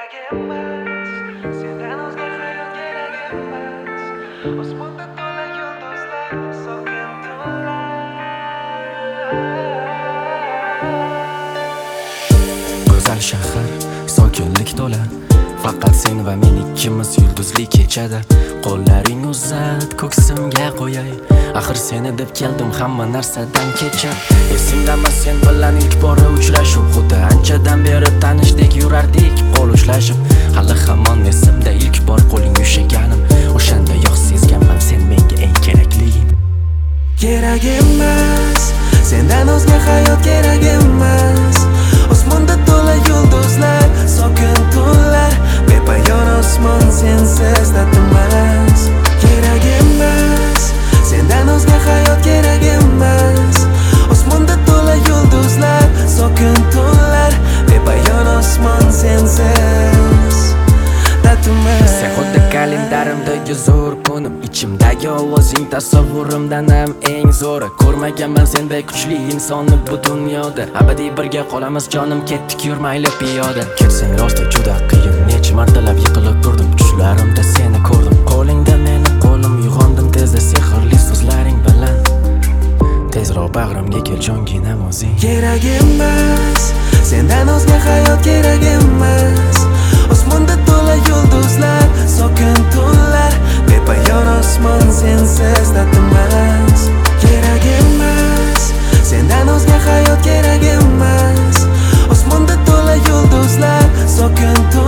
kerak emas, sendan o'zga hayot kerak emas. Osmonda to'la yulduzlar, sokin tunlar. Go'zal shahar, sokinlik to'la. Faqat sen va men ikkimiz yulduzli kechada. Qo'llaring uzat, ko'ksimga qo'yay. Axir seni deb keldim hamma narsadan kechar. Esingdami sen bilan ilk bora uchrashuv? Xuddi anchadan beri tanishdik, yurardik qo'l ushlashib. Hali hamon esimda ilk bor qo'ling ushlaganim. O'shanda yo'q sezganman sen menga eng kerakliging. Kerak emas, sendan o'zga hayot kerak emas. Osmonda to'la yulduzlar, sokin tunlar. Bepoyon osmon sensiz tatimas. Kerak emas, sendan o'zga hayot kerak emas. Osmonda to'la yulduzlar, sokin tunlar. Bepoyon osmon sensiz tatimas. Sen xuddi kalendarimdagi zo'r kunim, ichimdagi ovozing tasavvurimdan ham eng zo'ri. Ko'rmaganman sendek kuchli insonni bu dunyoda. Abadiy birga qolamiz jonim, ketdik yurmayli piyoda. Ketsang rosti juda qiyin, necha martalab yiqilib turdim. Tushlarimda seni ko'rdim, qo'lingda meni qo'lim. Uyg'ondim tezda sehrli so'zlaring bilan. Tezroq bag'rimga kel jonginam o'zing. Kerak emas, sendan o'zga hayot kerak emas. Osmonda to'la yulduzlar, sokin tunlar. Bepoyon osmon sensiz tatimas. Kerak emas, sendan o'zga hayot kerak emas. Osmonda to'la yulduzlar, sokin tunlar.